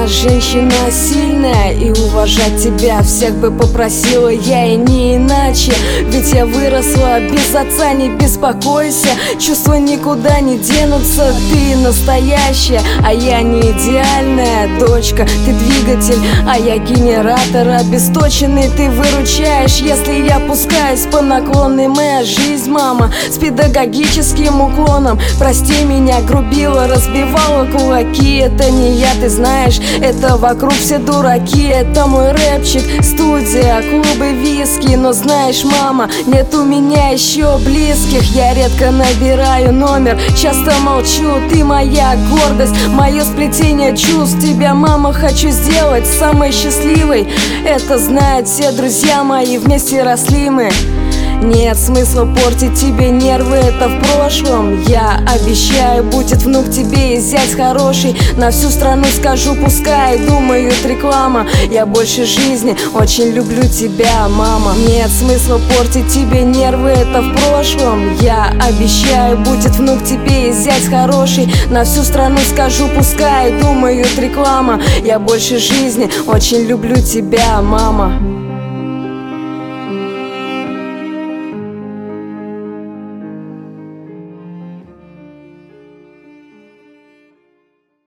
женщина сильная, и уважать тебя всех бы попросила я, и не иначе. Ведь я выросла без отца, не беспокойся, чувства никуда не денутся. Ты настоящая, а я не идеальная дочка. Ты двигатель, а я генератор обесточенный. Ты выручаешь, если я пускаюсь по наклонной. Моя жизнь, мама, с педагогическим уклоном. Прости меня, грубила, разбивала кулаки. Это не я, ты знаешь, это вокруг все дураки. Это мой рэпчик, студия, клубы, виски. Но знаешь, мама, нет у меня еще близких. Я редко набираю номер, часто молчу. Ты моя гордость, мое сплетение чувств. Тебя, мама, хочу сделать самой счастливой. Это знают все друзья мои, вместе росли мы. Нет смысла портить тебе нервы, это в прошлом. Я обещаю, будет внук тебе и зять хороший. На всю страну скажу, пускай думают реклама. Я больше жизни, очень люблю тебя, мама. Нет смысла портить тебе нервы, это в прошлом. Я обещаю, будет внук тебе и зять хороший. На всю страну скажу, пускай думают реклама. Я больше жизни, очень люблю тебя, мама.